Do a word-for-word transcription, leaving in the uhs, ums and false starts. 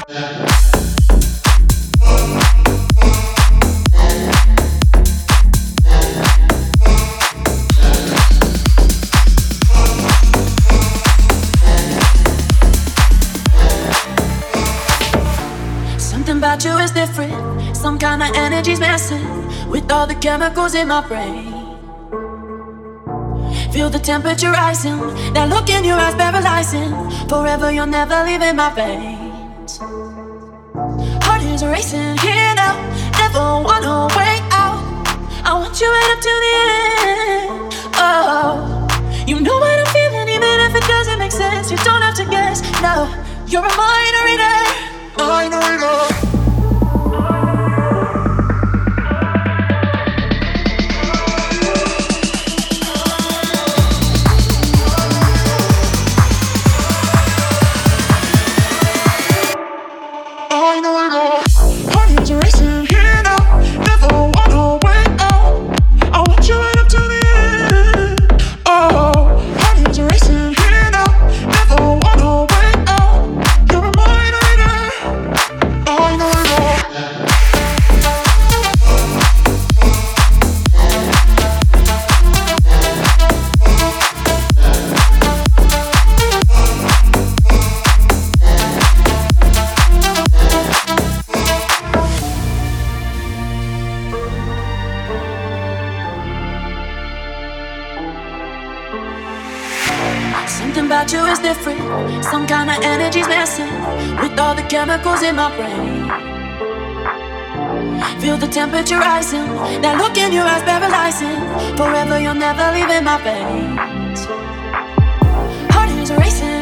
Something about you is different. Some kind of energy's messing with all the chemicals in my brain. Feel the temperature rising, that look in your eyes paralyzing. Forever you're never leaving my veins. Heart is racing here now, never wanna wait out. I want you right up to the end. Oh, you know what I'm feeling, even if it doesn't make sense. You don't have to guess, no, you're a mind reader. Mind reader. Something about you is different. Some kind of energy's messing with all the chemicals in my brain. Feel the temperature rising, that look in your eyes paralyzing. Forever you're never leaving my veins. Heart is racing